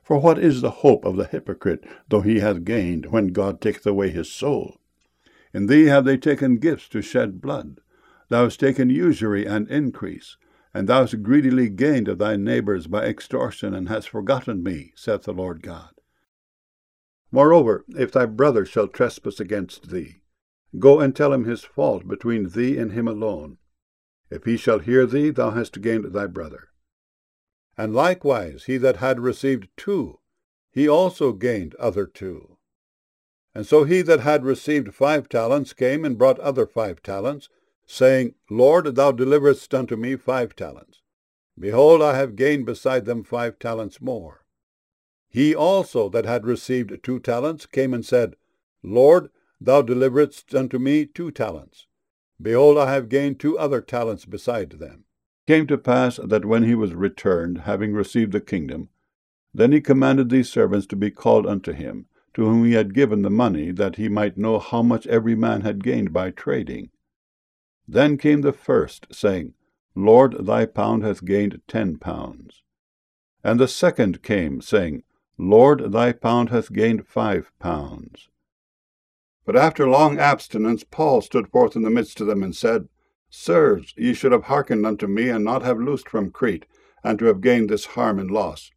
For what is the hope of the hypocrite, though he hath gained, when God taketh away his soul? In thee have they taken gifts to shed blood. Thou hast taken usury and increase, and thou hast greedily gained of thy neighbours by extortion, and hast forgotten me, saith the Lord God. Moreover, if thy brother shall trespass against thee, go and tell him his fault between thee and him alone. If he shall hear thee, thou hast gained thy brother. And likewise he that had received 2, he also gained other 2. And so he that had received 5 talents came and brought other 5 talents, saying, Lord, thou deliveredst unto me 5 talents. Behold, I have gained beside them 5 talents more. He also that had received 2 talents came and said, Lord, thou deliveredst unto me 2 talents. Behold, I have gained 2 other talents beside them. It came to pass that when he was returned, having received the kingdom, then he commanded these servants to be called unto him, to whom he had given the money, that he might know how much every man had gained by trading. Then came the first, saying, Lord, thy pound hath gained 10 pounds. And the second came, saying, Lord, thy pound hath gained 5 pounds. But after long abstinence Paul stood forth in the midst of them, and said, Sirs, ye should have hearkened unto me, and not have loosed from Crete, and to have gained this harm and loss.